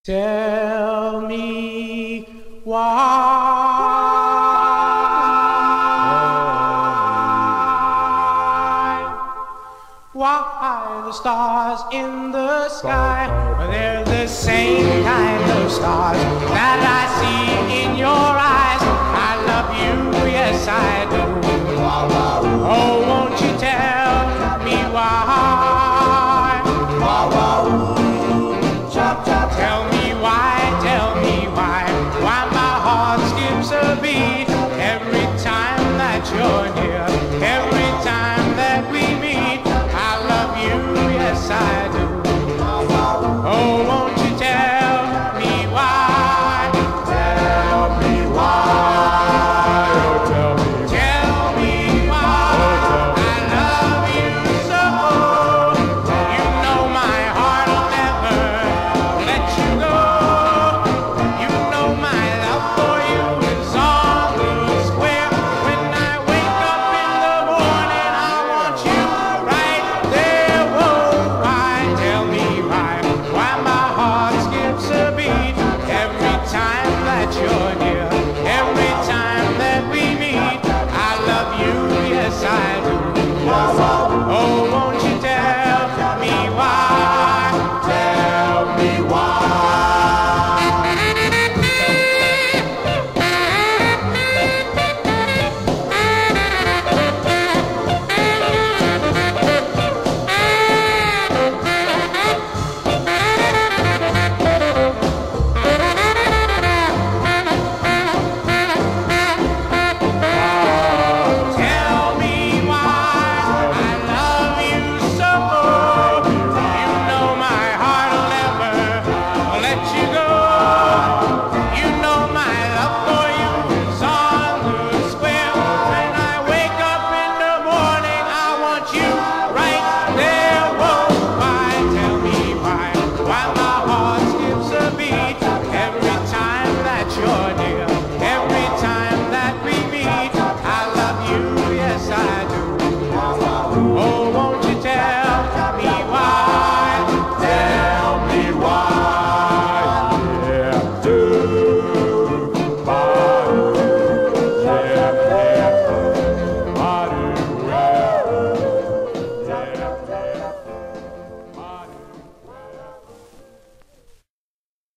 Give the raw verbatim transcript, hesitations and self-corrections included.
Tell me why, why the stars in the sky, they're the same kind of stars that I see in your eyes. I love you, yes I do. Oh, won't you tell me why?